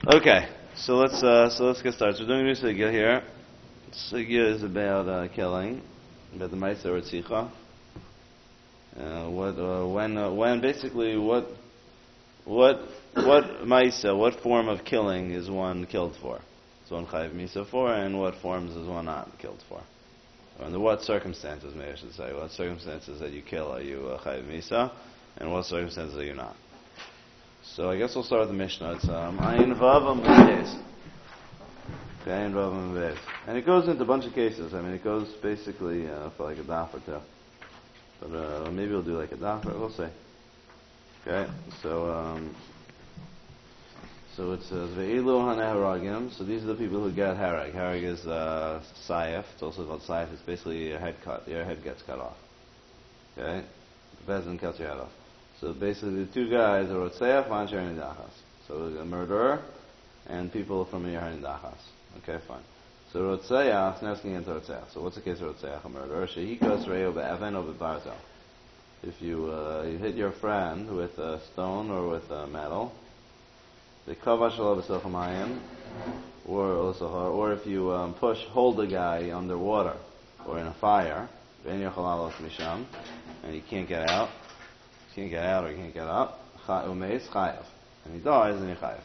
Okay, so let's get started. So we're doing a new sugya here. Sugya is about killing, about the ma'aser or tzikha. What ma'aser, what form of killing is one killed for? Is one chayiv misa for, and what forms is one not killed for? Or under what circumstances, maybe I should say, what circumstances that you kill are you chayiv misa, and what circumstances are you not? So I guess we'll start with the Mishnah. It's Ayin Vav Ambeis. Okay, Ayin Vav Ambeis. And it goes into a bunch of cases. I mean, it goes basically for like a daf or two. But maybe we'll do like a daf, we'll see. Okay, so it says Ve'ilu HaNeharagim. So these are the people who get harag. Harag is sayef. It's also called sayef. It's basically your head cut. Your head gets cut off. Okay, the bezin cuts your head off. So basically, the two guys are Rotzeach and Nidachas. So a murderer and people from Yeharin Dachas. Okay, fine. So Rotzeach, now asking into Rotzeach. So what's the case of Rotzeach, a murderer? Shehikos Reo be'even or be'barzel. If you hit your friend with a stone or with a metal, the kavash shelo b'sochamayim, or if you hold a guy underwater or in a fire, ve'en yochal alos misham, and he can't get out. Can't get out or he can't get up, umeis chayav, and he dies, then he chayav.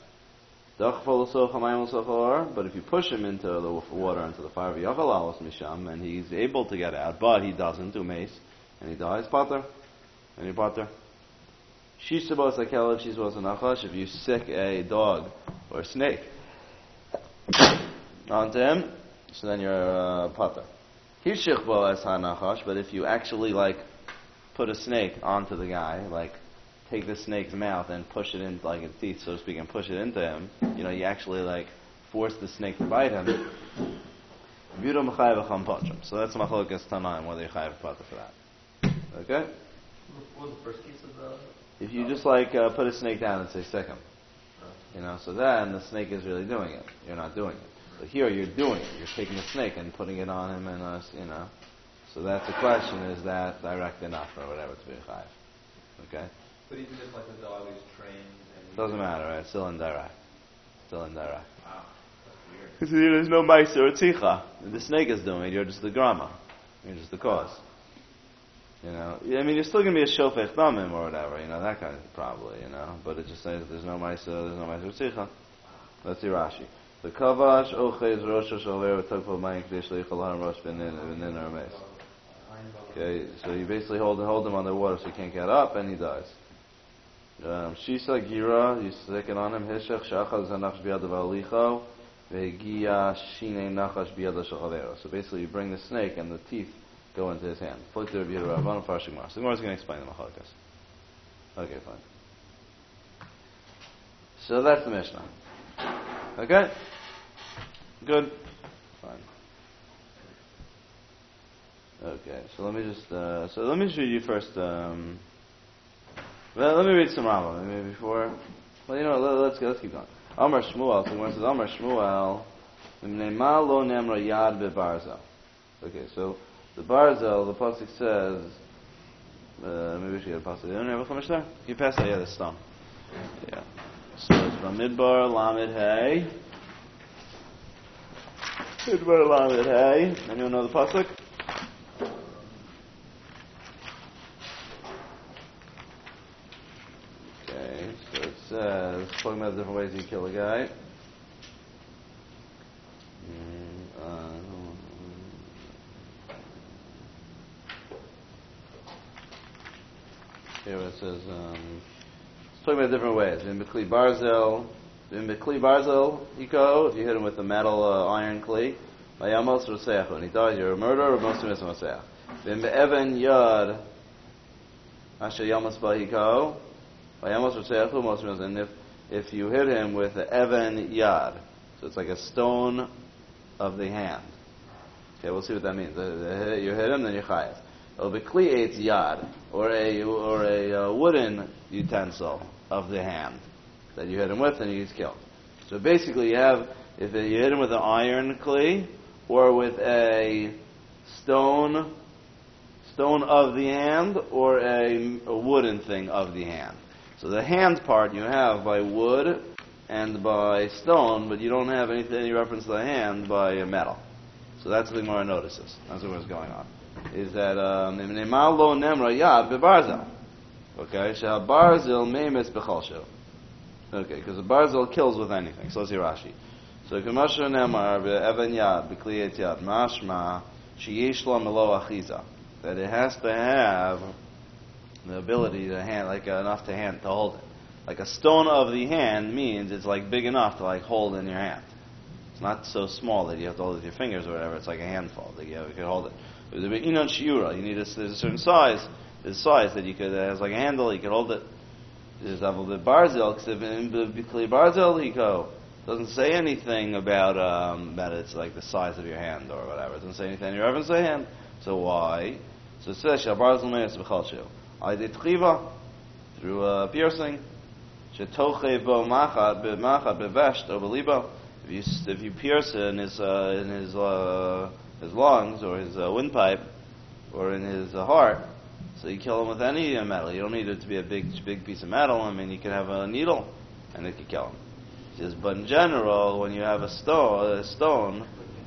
But if you push him into the water, into the fire, misham, and he's able to get out, but he doesn't, umeis, and he dies, pater, and you pater. Shishabos akelev, shishabos anachash. If you sick a dog or a snake onto him, so then you're pater. Hishichbo as hanachash, but if you actually put a snake onto the guy, take the snake's mouth and push it in, its teeth, so to speak, and push it into him. You actually force the snake to bite him. So that's machlokas tanaim, whether you chayav pater for that. Okay? What was the first case of the? If you just put a snake down and say sick him, so then the snake is really doing it. You're not doing it. But here you're doing it. You're taking the snake and putting it on him, and So that's the question: is that direct enough or whatever to be a chayav? Okay. But even if the dog is trained, and doesn't matter, right? Still indirect. Still indirect. Wow, that's weird. Because there's no ma'aser or tzikha. The snake is doing it. You're just the grama. You're just the cause. You're still going to be a shofech damim or whatever. That kind of probably. But it just says there's no ma'aser. There's no ma'aser or tzikha. Let's see Rashi. The kavash ochez rosh shalver v'tokpo mayim k'dei shleichol haram rosh v'nin armeis. Okay, so you basically hold him underwater so he can't get up, and he dies. Shisa gira, you stick it on him. Hishach shachaz zanach biyad v'alicho ve'gia shine nachash biyad shachavero. So basically, you bring the snake, and the teeth go into his hand. Flip to Rabbi Rabban Farshigmar. So the Gemara is going to explain the machlokas. Okay, fine. So that's the Mishnah. Okay, good, fine. Okay, so let me just read you first. Let me read some Rambam maybe before. Let's keep going. Amar Shmuel. So when it says Amar Shmuel, Nema lo nemra yad bebarzel. Okay, so the barzel, the pasuk says. Maybe we should get a pasuk. You have a chumash there? Can you pass that? Yeah, the stone. Yeah. So it's from Midbar Lamed Hey. Midbar Lamed Hey. Anyone know the pasuk? Talking about different ways you kill a guy. Here it says, it's talking about different ways. In Bekli Barzel, Iko, if you hit him with a metal iron kli, Mayamos Roseach, and he dies, you're a murderer, or most of us Roseach. In Be'evan Yad, Asher Yamas Bahiko, Mayamos Roseach, most of us, and if you hit him with the Evan Yad, so it's like a stone of the hand. Okay, we'll see what that means. You hit him, then you chayav. It'll be Kli Eitz Yad, or a wooden utensil of the hand that you hit him with, and he gets killed. So basically, if you hit him with an iron Kli, or with a stone of the hand, or a wooden thing of the hand. So the hand part you have by wood and by stone, but you don't have any reference to the hand by metal. So that's the Gemara notices. That's what's going on. Is that Nemal lo nemra yad bebarzel? Okay, shall barzel meimes bechalsho. Okay, because the barzel kills with anything. So let's see Rashi. So Kamasha nemar be'evan yad bekliyet yad mashma sheyesh lo melo achiza. That it has to have the ability to hand, like enough to hold it. Like a stone of the hand means it's like big enough to like hold in your hand. It's not so small that you have to hold it with your fingers or whatever. It's like a handful that you can hold it. You need there's a certain size. There's a size that you could has like a handle. You can hold it. There's a bit barzel. Barzel doesn't say anything about that it's like the size of your hand or whatever. It doesn't say anything. You ever say hand. So why? So it says shal barzel meis b'chalshu. I did tchiva through piercing. Shetoche bo machat bevesht or beliba. If you pierce in his lungs or his windpipe or in his heart, so you kill him with any metal. You don't need it to be a big piece of metal. I mean, you can have a needle and it can kill him. He says, but in general, when you have a stone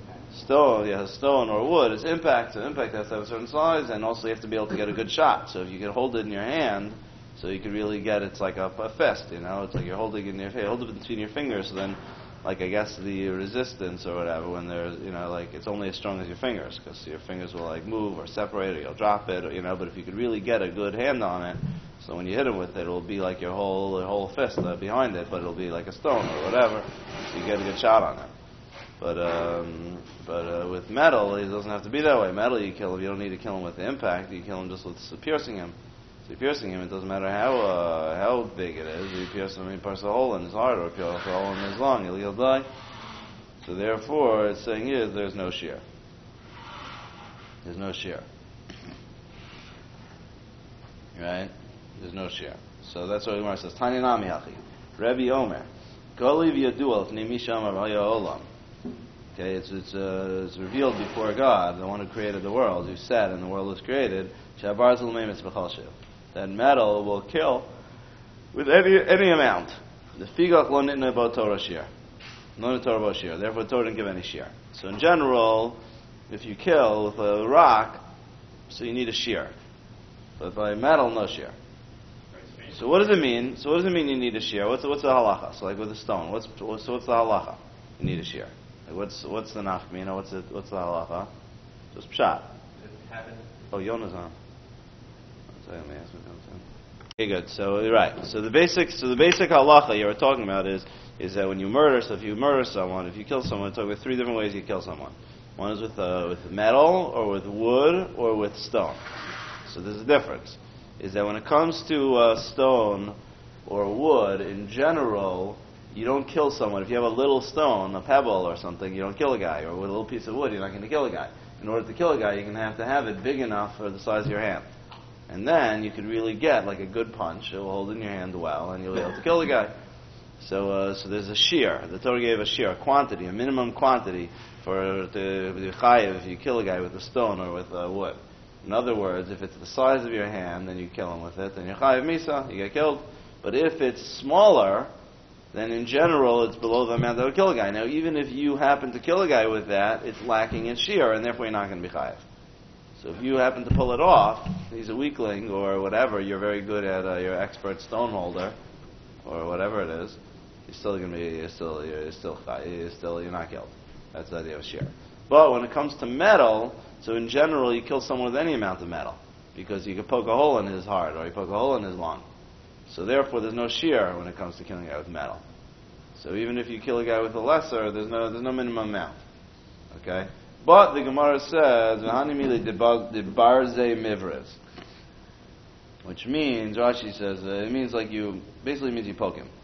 or wood, it's impact. So impact has to have a certain size, and also you have to be able to get a good shot. So if you can hold it in your hand, so you can really get, it's like a fist, it's like you're holding it in your hand, hold it between your fingers, so then, like I guess the resistance or whatever, when there's, like it's only as strong as your fingers, because your fingers will like move or separate or you'll drop it, or, but if you could really get a good hand on it, so when you hit it with it, it'll be like your whole fist behind it, but it'll be like a stone or whatever, so you get a good shot on it. But with metal, it doesn't have to be that way. Metal, you kill him, you don't need to kill him with the impact, you kill him just with piercing him. So you're piercing him, it doesn't matter how big it is. You pierce him, you pierce a hole in his heart or pierce a hole in his lung, he'll die. So therefore, it's saying here, there's no shear. There's no shear. Right? There's no shear. So that's what the Gemara says. Tanya nami hachi. Rebbe Omer. Goliv yadual fnei mishamar v'haya olam. Okay, it's revealed before God, the one who created the world, who said, and the world was created, Shabarzel meimes b'chalshu. That metal will kill with any amount. The figach lo nitna bo Torah shir. No Torah bo shir. Therefore, Torah didn't give any shir. So in general, if you kill with a rock, so you need a shear. But by metal, no shear. So what does it mean? So what does it mean you need a shear? What's the halacha? So like with a stone, what's the halacha? You need a shear. Like what's the nafkamina? What's the halacha? Just pshat. Oh, Yona's on. Okay, good. So you're right. So the basic halacha you were talking about is that when you murder, so if you murder someone, if you kill someone, it's talking about three different ways you kill someone. One is with metal, or with wood, or with stone. So there's a difference. Is that when it comes to stone or wood, in general, you don't kill someone. If you have a little stone, a pebble or something, you don't kill a guy. Or with a little piece of wood, you're not going to kill a guy. In order to kill a guy, you're going to have it big enough for the size of your hand. And then you could really get like a good punch. It will hold in your hand well, and you'll be able to kill the guy. So there's a shear. The Torah gave a shear, a quantity, a minimum quantity for the chayiv if you kill a guy with a stone or with wood. In other words, if it's the size of your hand, then you kill him with it, then you're chayiv misa, you get killed. But if it's smaller, then in general it's below the amount that would kill a guy. Now, even if you happen to kill a guy with that, it's lacking in shear, and therefore you're not going to be chayiv. So if you happen to pull it off, he's a weakling or whatever, you're very good at, you're expert stone holder, or whatever it is, you're still going to be, you're not killed. That's the idea of shear. But when it comes to metal, so in general you kill someone with any amount of metal, because you can poke a hole in his heart, or you poke a hole in his lung. So therefore there's no shear when it comes to killing a guy with metal. So even if you kill a guy with a lesser, there's no minimum amount. Okay? But the Gemara says, which means, Rashi says, it means like basically means you poke him.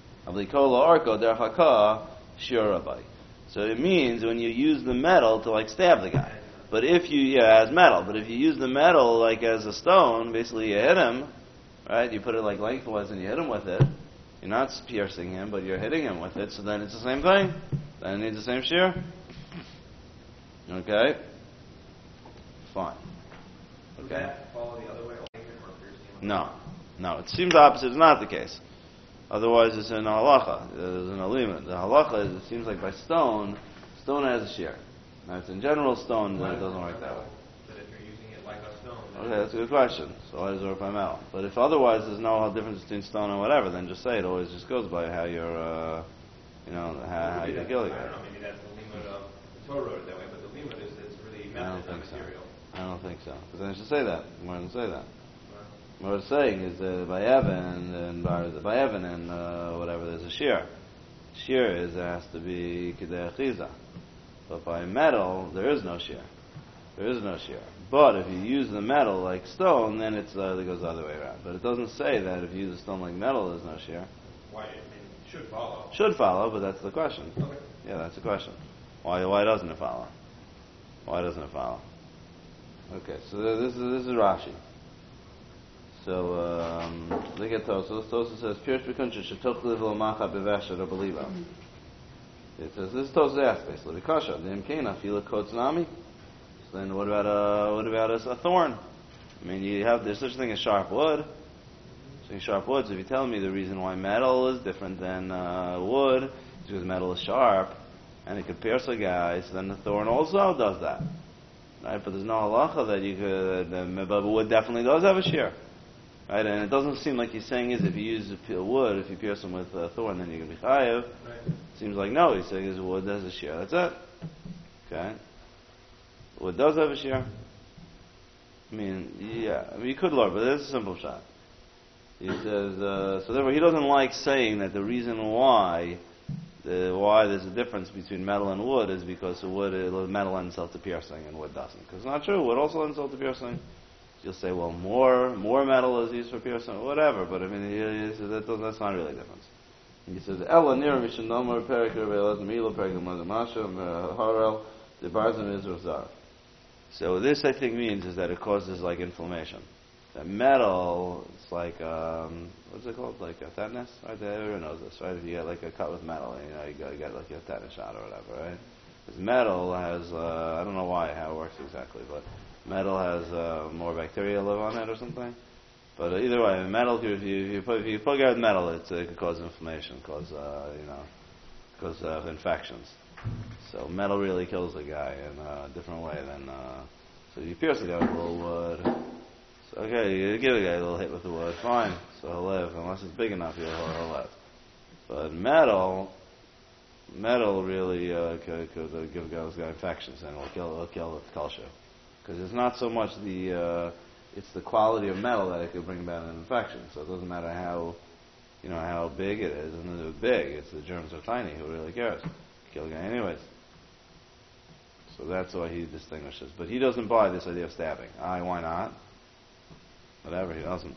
So it means when you use the metal to like stab the guy. But if you, as metal, but if you use the metal like as a stone, basically you hit him, right? You put it like lengthwise and you hit him with it. You're not piercing him, but you're hitting him with it, so then it's the same thing. Then it needs the same shear. Okay? Fine. Would Okay? that follow the other way, or piercing him? No. It seems opposite. It's not the case. Otherwise, it's in halacha. There's an alima. The halacha is, it seems like by stone has a shear. Now, it's in general stone, then it doesn't work that way. But if you're using it like a stone, Okay, that's a good question. So why does it work by metal? But if otherwise there's no difference between stone and whatever, then just say it always just goes by how you're, how you're killing I it. don't know, maybe that's the limit of the Torah wrote it that way, but the limit is it's really I don't method, not think so. material. I don't think so. Because then it should say that. More than say that. Well, What it's saying is that by Evan and whatever, there's a shear. Shear is there has to be kidei achiza. But by metal, there is no shear. There is no shear. But if you use the metal like stone, then it goes the other way around. But it doesn't say that if you use a stone like metal, there's no shear. why? I mean, it should follow. Should follow, but that's the question. Okay. Yeah, that's the question. Why doesn't it follow? Why doesn't it follow? Okay, so this is Rashi. So look at Tosfos. Tosfos says, "Pirush b'kuncha shetochli v'lomacha b'vesher b'liba." It says this is Tosfos asked basically. B'kasha the imkena fila kotznami. So then what about a thorn? I mean, there's such a thing as sharp wood. So sharp wood. So if you tell me the reason why metal is different than wood is because metal is sharp and it could pierce a guy, so then the thorn also does that. Right, but there's no halacha that you could. But wood definitely does have a shear, right? And it doesn't seem like he's saying is if you use wood, if you pierce them with a thorn, then you can be chayav. Right. Seems like no. He's saying is wood has a shear. That's it. Okay. Wood does have a shear. I mean, yeah. I mean, you could learn, but it's a simple shot. He says so. Therefore, he doesn't like saying that the reason why there's a difference between metal and wood is because metal lends itself to piercing and wood doesn't. Because it's not true. Wood also lends itself to piercing. You'll say, well, more metal is used for piercing, or whatever. But I mean, he says that's not really a difference. He says, "Ella nira mishanomar perik revelas mila perik mazamasha harel the barzim is rozar." So this, I think, means is that it causes like inflammation. That metal, it's like what's it called? Like a tetanus, right? Everyone knows this, right? If you get like a cut with metal, you get like a tetanus shot or whatever, right? Because metal has I don't know how it works exactly, but metal has more bacteria live on it or something. But either way, metal, if you poke out metal, it could cause inflammation, cause infections. So metal really kills the guy in a different way than. So you pierce the guy with a little wood. So okay, you give a guy a little hit with the wood, fine. So he'll live, unless it's big enough, he'll live. But metal really could give this guy infections and it'll kill with kalsha. Because it's not so much it's the quality of metal that it could bring about an infection. So it doesn't matter how big it is. And it's big, it's the germs are tiny. Who really cares? Kill the guy anyways. So that's why he distinguishes. But he doesn't buy this idea of stabbing. Why not? Whatever, he doesn't.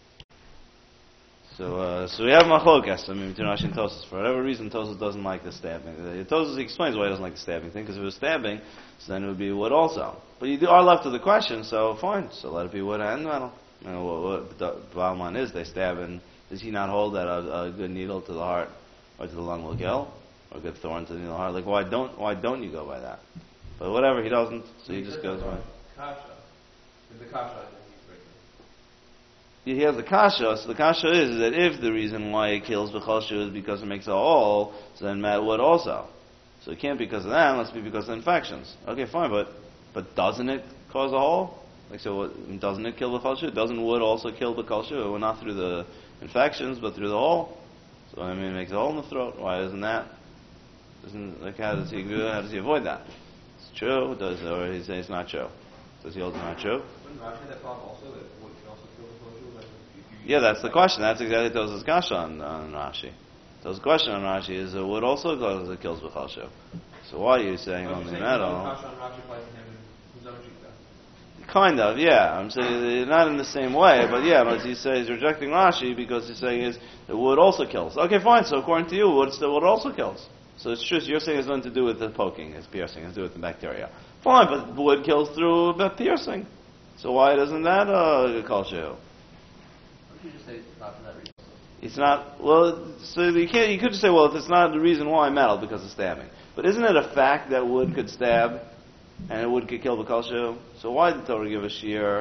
So we have machlokas, between Rashi and Tosfos. For whatever reason, Tosfos doesn't like the stabbing. Tosfos explains why he doesn't like the stabbing thing, because if it was stabbing, so then it would be wood also. But you are left with the question, so fine, so let it be wood and metal. What the bottom line is, they stab, and does he not hold that a good needle to the heart or to the lung will kill, or a good thorn to the heart? Like why don't you go by that? But whatever, he doesn't, so he just goes by. Kasha. The kasha, I think he's breaking. He has the kasha, so the kasha is that if the reason why it kills b'choshu is because it makes a hole, so then Matt would also. So it can't be because of that, it must be because of infections. Okay, fine, but doesn't it cause a hole? Like so, doesn't it kill b'choshu? Doesn't wood also kill b'choshu? Well, not through the infections, but through the hole. So I mean, it makes a hole in the throat. Why isn't that? How does he avoid that? It's true, or he says it's not true? Does he hold it's not true? Wouldn't Rashi that thought also that wood can also kill the kosher? Yeah, that's the question. That's exactly Tosfos' kasha on Rashi. Tosfos' question on Rashi is wood also kills b'choshu. So why are you saying only metal? Kasha on Rashi applies to him and who's other Kind of, yeah. I'm saying not in the same way, but yeah. But he says he's rejecting Rashi because he's saying is that wood also kills. Okay, fine. So according to you, wood also kills. So it's true. So you're saying it's nothing to do with the poking, it's piercing, it's to do with the bacteria. Fine, but wood kills through piercing. So why doesn't that call you? Why don't you just say not for that reason? It's not. Well, so you can't. You could just say, well, if it's not the reason why metal because of stabbing. But isn't it a fact that wood could stab and it would could kill the kalshu? So why did the Torah give a shear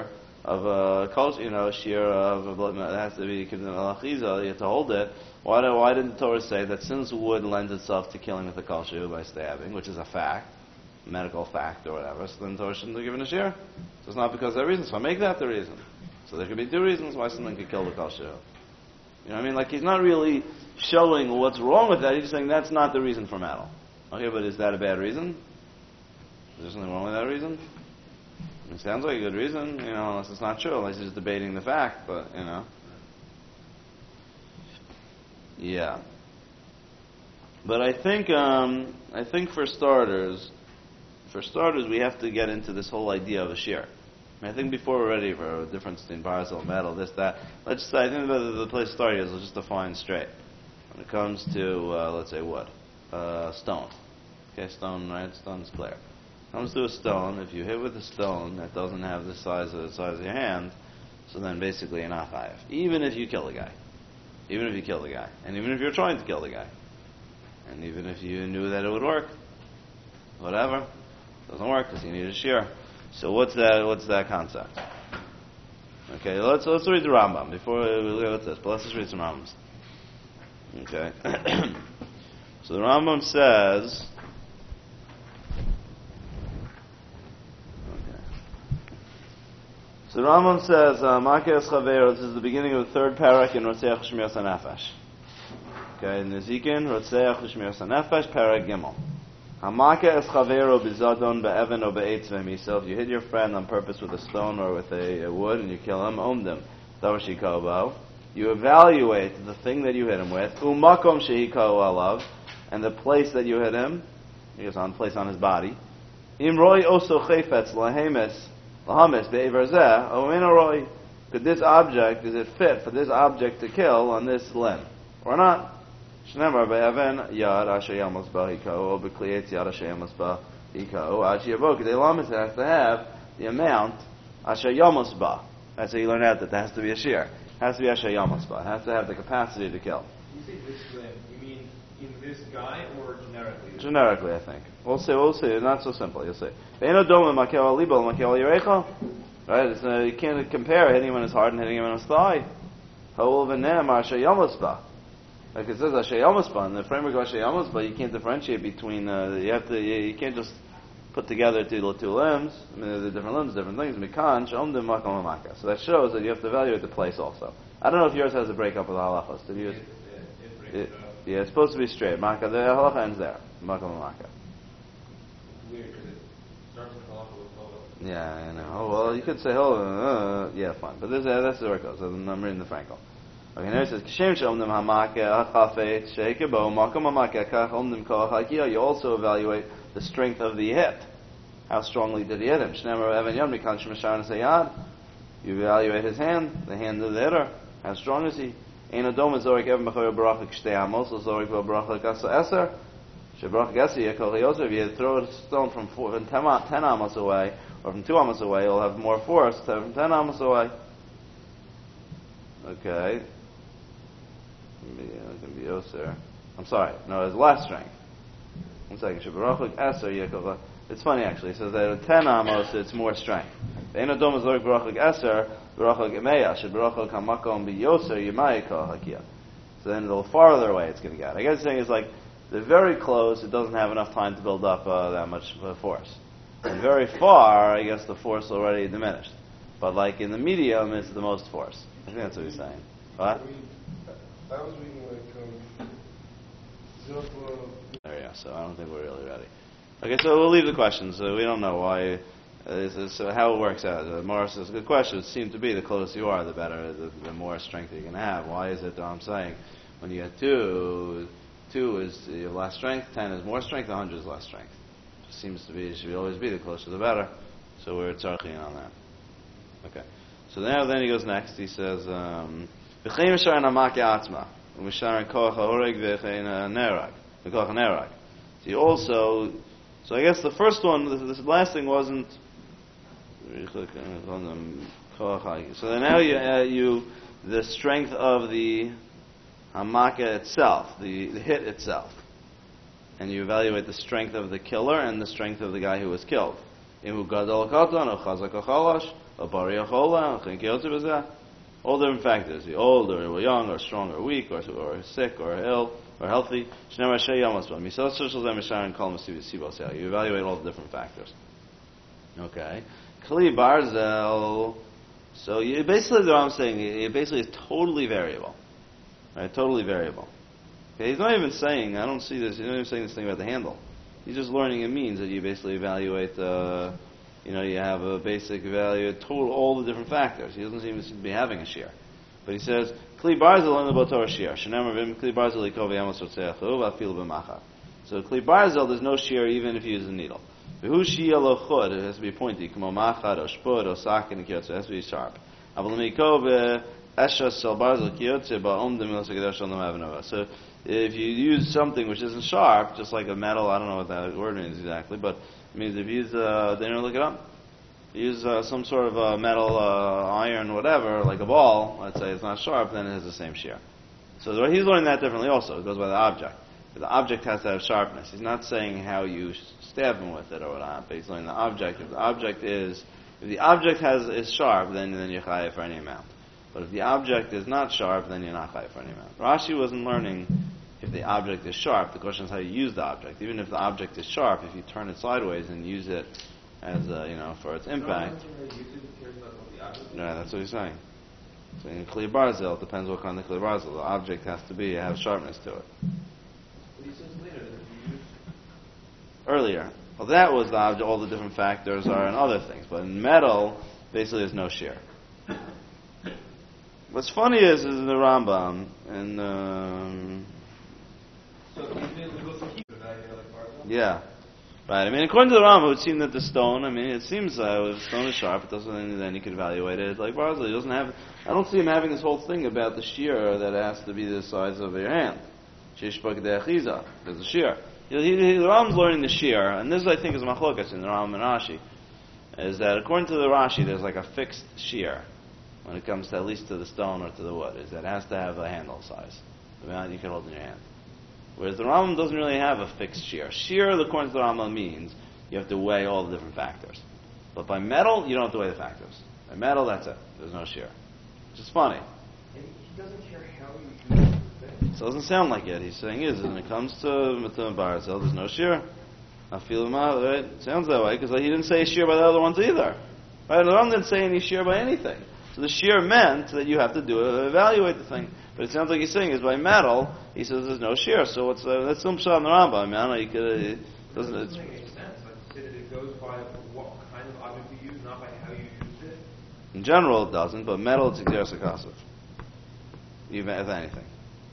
of a culture, a shear of a blood, it has to be kibdin al-achiza, you have to hold it. Why didn't the Torah say that since wood lends itself to killing with a kalshu by stabbing, which is a fact, medical fact or whatever, so then the Torah shouldn't have given a shear? So it's not because of that reason, so I make that the reason. So there could be two reasons why something could kill the kalshu. You know what I mean? Like he's not really showing what's wrong with that, he's just saying that's not the reason for metal. Okay, but is that a bad reason? Is there something wrong with that reason? It sounds like a good reason, unless it's not true, unless he's just debating the fact, but, Yeah. But I think for starters, we have to get into this whole idea of a shear. I think before we're ready for a difference between Barzil, metal, this, that, I think the place to start is let's just define straight. When it comes to, let's say, wood, stone. Okay, stone, right? Stone's clear. Comes to a stone, if you hit with a stone that doesn't have the size of your hand, so then basically you're not chayav. Even if you kill the guy. Even if you kill the guy. And even if you're trying to kill the guy. And even if you knew that it would work. Whatever. It doesn't work because you need a shear. So what's that concept? Okay, let's read the Rambam before we look at this. But let's just read some Rambams. Okay. So the Rambam says, so the Rambam says, Makeh Chaver, this is the beginning of the third parak in Rotzeach Shmiras HaNefesh. Okay, in Nezikin, Rotzeach Shmiras HaNefesh, parak Gimel. Hamakeh es Chavero bizadon be'even or be'etz v'miso. If you hit your friend on purpose with a stone or with a wood and you kill him, omdim, davashikobo. You evaluate the thing that you hit him with, umakom shehiko alav, and the place that you hit him, he was on place on his body. Imroi oso chayfetz lahemes. Could this object, is it fit for this object to kill on this limb? Or not? Shnemar be'even yad asher yamos ba'hiko, or be'kliyetz yad asher yamos ba'hiko, asher yavok. The lamis has to have the amount asher yamos ba. That's how you learn out that there has to be a shear. It has to be asher yamos ba. It has to have the capacity to kill. You say this limb, you mean in this guy or generically? Generically, I think. We'll see. It's not so simple. You'll see. Right? You can't compare hitting him in his heart and hitting him in his thigh. Like it says Asher Yamasba, in the framework of Asher Yamasba, you can't differentiate between. You can't just put together two limbs. I mean, they're different limbs, different things. So that shows that you have to evaluate the place also. I don't know if yours has a breakup with the halachos. Did yours? Yeah, it's supposed to be straight. Maka, the halacha ends there. Maka. Weird because it starts with halacha with halacha. Yeah, I know. Oh, well, you could say, yeah, fine. But that's where it goes. I'm reading the Frankel. Okay, now it says, Kishem she'omdim hamaka hachafet sheikebo makom hamaka kach omdim koach hakia. You also evaluate the strength of the hit. How strongly did he hit him? Shnemer even yom mikan shemashar nesayad. You evaluate his hand, the hand of the hitter. How strong is he? Ein adom zorik even b'choyer barachik shtei amos, or zorik barachik asa eser. Shebarachik asa yekol chayoser. If you throw a stone from 10 amos away, or from 2 amos away, you'll have more force than from 10 amos away. Okay. It can be Yoser. I'm sorry. No, it's less strength. 1 second. Shebarachik asa yekol. It's funny actually. It says that at 10 amos it's more strength. Ein adom zorik barachik eser. So then the farther away it's going to get. I guess the thing is like, they're very close, it doesn't have enough time to build up that much force. And very far, I guess the force already diminished. But like in the medium, it's the most force. I think that's what he's saying. What? I was reading There you go, so I don't think we're really ready. Okay, so we'll leave the questions. We don't know why. So how it works out. Morris says, good question. It seems to be the closer you are, the better, the more strength you can have. Why is it that I'm saying when you get 2 is you have less strength, 10 is more strength, 100 is less strength. It seems to be, it should always be the closer the better. So we're tzarching on that. Okay. So now then he goes next. He says, V'chein misharin hamaki atzma, v'misharin koach ha'oreg v'chein nerag. V'koach nerag. So you also, so I guess the first one, this last thing wasn't. So then now you the strength of the hamaka itself, the hit itself, and you evaluate the strength of the killer and the strength of the guy who was killed. All different factors. Be old or young or strong or weak or sick or ill or healthy. You evaluate all the different factors. Okay. Kli Barzel. So basically, what I'm saying, it basically is totally variable. Right? Totally variable. Okay. He's not even saying, I don't see this, he's not even saying this thing about the handle. He's just learning it means that you basically evaluate you have a basic value, total, all the different factors. He doesn't seem to be having a shear. But he says, Kli Barzel on the Botor shear. Kli Barzel So Kli Barzel, there's no shear even if you use a needle. It has to be pointy. It has to be sharp. So if you use something which isn't sharp, just like a metal, I don't know what that word means exactly, but it means if you use, look it up. Use some sort of metal, iron, whatever, like a ball, let's say it's not sharp, then it has the same shear. So he's learning that differently also. It goes by the object. The object has to have sharpness. He's not saying how you stab him with it or whatnot, but he's learning the object. If the object is sharp, then you're chayav for any amount. But if the object is not sharp, then you're not chayav for any amount. Rashi wasn't learning if the object is sharp. The question is how you use the object. Even if the object is sharp, if you turn it sideways and use it as for its impact. Yeah, that's what he's saying. So in Kli Barzel, it depends what kind of Kli Barzel. The object has to have sharpness to it. But he says later that if you use Earlier. Well, that was the object. All the different factors are in other things. But in metal, basically there's no shear. What's funny is in the Rambam, and so he's been able to keep evaluating like Barzel? yeah. Right, I mean, according to the Rambam, it would seem that the stone, it seems if the stone is sharp, it doesn't mean then you could evaluate it like Barzel. He doesn't have, I don't see him having this whole thing about the shear that has to be the size of your hand. There's a shear. The Rambam's learning the shear, and this I think is machlokas in the Rambam and Rashi, is that according to the Rashi, there's like a fixed shear when it comes to at least to the stone or to the wood, is that it has to have a handle size, the amount you can hold in your hand. Whereas the Rambam doesn't really have a fixed shear. Shear, according to the Rambam, means you have to weigh all the different factors. But by metal, you don't have to weigh the factors. By metal, that's it. There's no shear. Which is funny. And he doesn't care how you use the thing. So it doesn't sound like it. He's saying when it comes to Matum Barzel, there's no shear. I feel him out, right? It sounds that way, because he didn't say shear by the other ones either. Right? The Rambam didn't say any shear by anything. So the shear meant that you have to evaluate the thing. But it sounds like he's saying is by metal, he says there's no shear. So that's some shot in the Rambam. I know you could, it doesn't It doesn't make any sense. Like to say that it goes by what kind of object you use, not by how you use it. In general, it doesn't, but metal, it's exeris akasiv. Even with anything.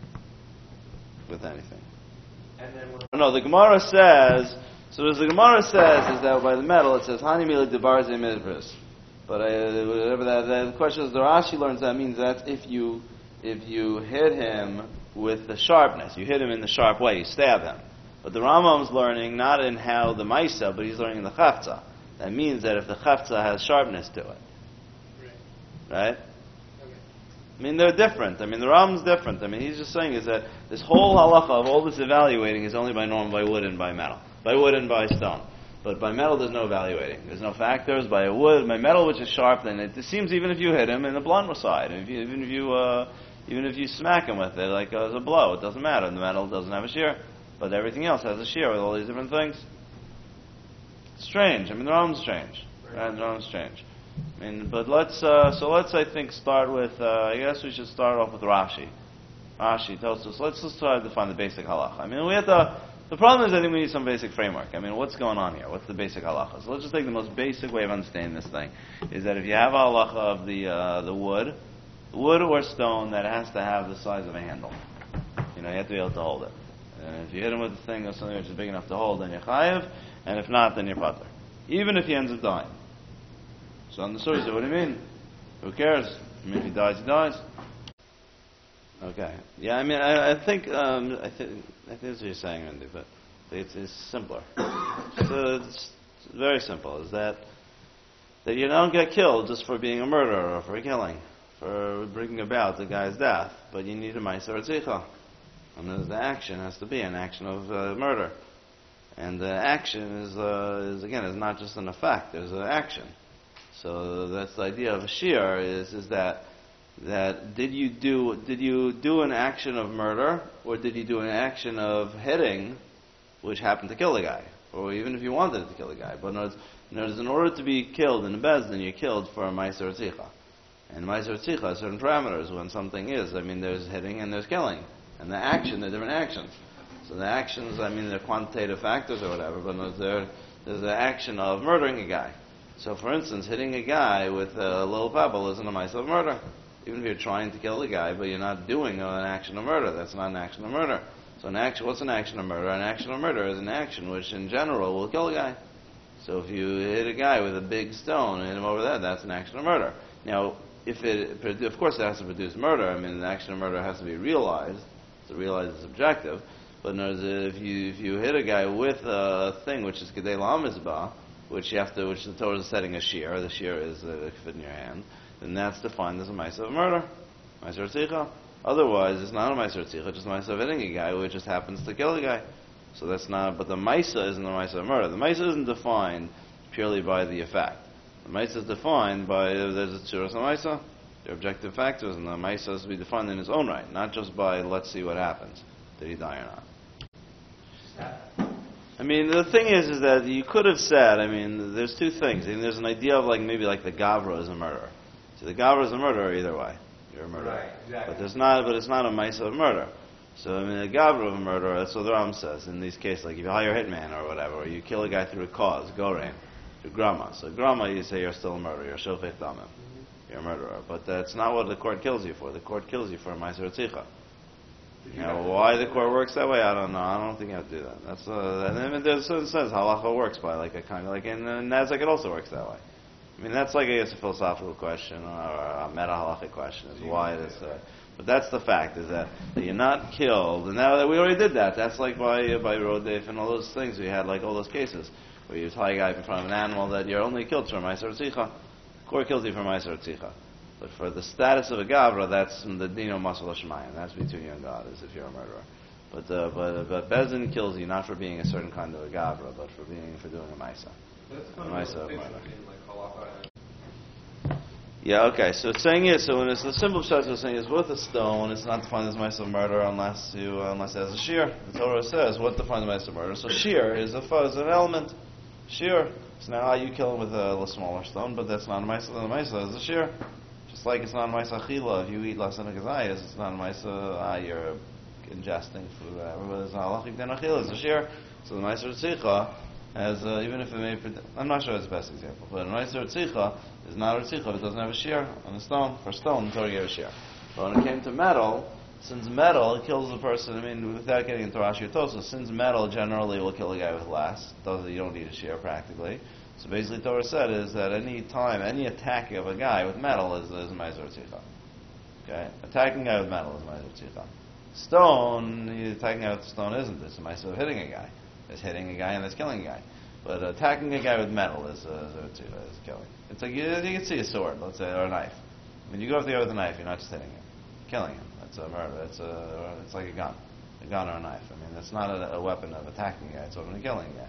With anything. And then when No, the Gemara says, so as the Gemara says, is that by the metal, it says, Hani milik debar ze midbris. But whatever the question is, the Rashi learns that means that if you hit him with the sharpness, you hit him in the sharp way, you stab him. But the Rambam's learning not in how the Maisa, but he's learning in the Chavtza. That means that if the Chavtza has sharpness to it. Right? Okay. They're different. The Rambam's different. He's just saying is that this whole halacha of all this evaluating is only by wood and by metal. By wood and by stone. But by metal, there's no evaluating. There's no factors. By metal, which is sharp, then it seems even if you hit him in the blunt side, even if you smack him with it like as a blow, it doesn't matter. The metal doesn't have a shear, but everything else has a shear with all these different things. It's strange. The Rambam's strange. Right? The Rambam's strange. But let's I think start with. I guess we should start off with Rashi. Rashi tells us. Let's just try to define the basic halacha. We have to. The problem is I think we need some basic framework. What's going on here? What's the basic halacha? So let's just take the most basic way of understanding this thing. Is that if you have a halacha of the wood or stone, that has to have the size of a handle. You have to be able to hold it. And if you hit him with a thing or something which is big enough to hold, then you're chayiv. And if not, then you're pater. Even if he ends up dying. So on the surface, what do you mean? Who cares? If he dies, he dies. Okay. Yeah, I think that's what you're saying, Randy, but it's simpler. It's very simple. Is that you don't get killed just for being a murderer or for killing, for bringing about the guy's death, but you need a ma'aser tzeicha. And the action has to be an action of murder. And the action is not just an effect, there's an action. So that's the idea of a shear is that did you do an action of murder, or did you do an action of hitting, which happened to kill the guy, or even if you wanted to kill the guy. But in order to be killed in the Bezdin, you're killed for a Meiser Tzicha. And Meiser Tzicha has certain parameters when something is. There's hitting and there's killing. And the action, they're different actions. So the actions, they're quantitative factors or whatever, but there's the action of murdering a guy. So for instance, hitting a guy with a little pebble isn't a Meiser of murder. Even if you're trying to kill the guy, but you're not doing an action of murder, that's not an action of murder. So what's an action of murder? An action of murder is an action which in general will kill a guy. So if you hit a guy with a big stone and hit him over there, that's an action of murder. Now, of course it has to produce murder. The action of murder has to be realized. So realized is objective. But if you hit a guy with a thing which is Kedei La'amizbah, which the Torah is setting a shear, the shear is fit in your hand, then that's defined as a Meiser of murder, Meiser Tzicha. Otherwise, it's not a Meiser Tzicha, just a Meiser of hitting a guy, which just happens to kill the guy. So that's not, but the Meiser isn't the Meiser of murder. The Meiser isn't defined purely by the effect. The Meiser is defined by, there's a Tzuras HaMeiser, the objective factors, and the Meiser is to be defined in its own right, not just by, let's see what happens. Did he die or not? The thing is that you could have said, there's two things. There's an idea of maybe the Gavra is a murderer. So the Gavra is a murderer either way. You're a murderer. Right, exactly. But it's not a Meiser of murder. So the Gavra of a murderer, that's what the Ram says. In these cases, if you hire a hitman or whatever, or you kill a guy through a cause, Gorein, through Grama. So Grama, you say you're still a murderer. You're Shofet Damim. You're a murderer. But that's not what the court kills you for. The court kills you for a Meiser Tzicha. Why the court works that way, I don't know. I don't think you have to do that. That's there's a certain sense halacha works by a kind of in Nazak it also works that way. That's I guess a philosophical question or a meta halachic question is why this. But that's the fact is that you're not killed, and now that we already did that. That's by Rodef and all those things. We had all those cases where you tie a guy in front of an animal that you're only killed for Meiser Tzicha. Court kills you for Meiser Tzicha. But for the status of a Gavra, that's the Dino Masal Shemayim. That's between you and God, as if you're a murderer. But Bezdin kills you not for being a certain kind of a Gavra, but for doing a Maisa. That's kind of a distinction between halacha and... Yeah, okay. So it's saying so when it's the simple shot, it's saying is with a stone, it's not defined as Maisa of murder unless it has a shear. The Torah says what defines Maisa of murder. So shear is an element. Shear. So now you kill him with a little smaller stone, but that's not a Maisa. The Maisa is a shear. Just like it's not a Maisa Achila, if you eat Lasana Gazayas, it's not a Maisa, you're ingesting food, whatever, but it's not Halachic Den Achila, it's a shear. So the Meiser Tzicha has, even if it may, I'm not sure it's the best example, but a Meiser Tzicha is not a Tzicha if it doesn't have a shear on a stone. For stone, the Torah gave a shear. But when it came to metal, since metal kills the person, without getting into Rashi or Tosfos, since metal generally will kill a guy with less, you don't need a shear practically. So basically, Torah said is that any attacking of a guy with metal is Meiser Tzicha. Okay, attacking a guy with metal is Meiser Tzicha. Stone, attacking a guy with stone isn't. It's a Meiser of hitting a guy. It's hitting a guy and it's killing a guy. But attacking a guy with metal is killing. It's like you can see a sword, let's say, or a knife. You go up there with a knife, you're not just hitting him, you're killing him. That's a murder. It's like a gun or a knife. That's not a weapon of attacking a guy. It's a weapon of killing a guy.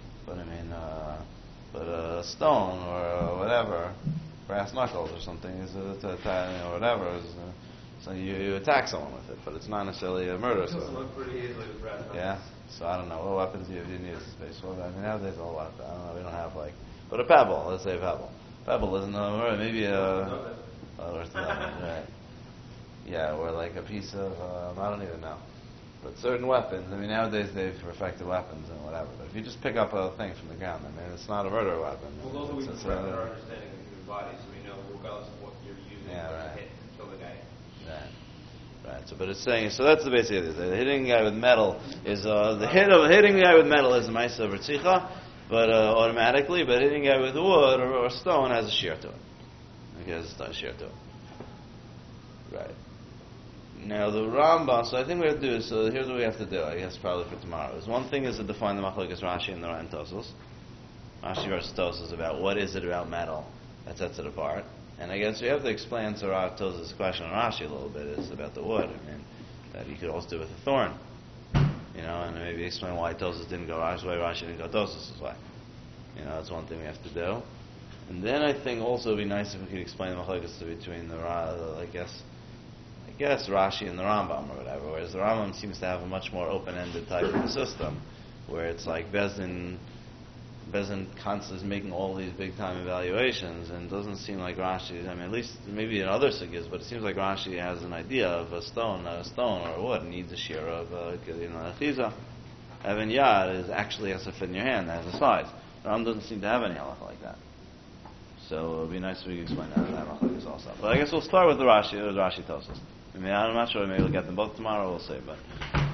But a stone or whatever, brass knuckles or something, or whatever. So you attack someone with it, but it's not necessarily a murder. Kill someone pretty easily with brass knuckles. Yeah. So I don't know what weapons you need as a space. Nowadays a whole lot. I don't know. We don't have but a pebble. Let's say a pebble. Pebble isn't a murder. Maybe right. Yeah, or a piece of I don't even know. But certain weapons, nowadays they've perfected weapons and whatever. But if you just pick up a thing from the ground, it's not a murder weapon. Well, those we perfect our understanding of the human body, so we know regardless of what you're using to hit and kill the guy. Right. So, but it's saying that's the basic idea. The hitting a guy with metal is hitting the guy with metal is a Meiser of Tzicha, but automatically. But hitting a guy with wood or stone has a shear to it. Okay, has a shear to it. Right. Now the Rambam, so I think we have to do, so here's what we have to do, I guess probably for tomorrow. One thing is to define the Machlokes Rashi and the Ran Tosfos. Rashi versus Tosfos about what is it about metal that sets it apart. And I guess we have to explain to Tosfos' question on Rashi a little bit, is about the wood. That you could also do with a thorn. And maybe explain why Tosfos didn't go Rashi's way, Rashi didn't go Tosfos' way. That's one thing we have to do. And then I think also it would be nice if we could explain the machlokes between I guess Rashi and the Rambam or whatever, whereas the Rambam seems to have a much more open-ended type of system, where it's like Bezdin constantly is making all these big-time evaluations, and it doesn't seem like Rashi, at least maybe in other sugyas, but it seems like Rashi has an idea of a stone or wood needs a shear of a chiza. Even Yad actually has to fit in your hand, that has a size. Rambam doesn't seem to have any halacha like that. So it would be nice if we could explain that machlokes also. But I guess we'll start with the Rashi tells us. I'm not sure, maybe we'll get them both tomorrow, we'll see, but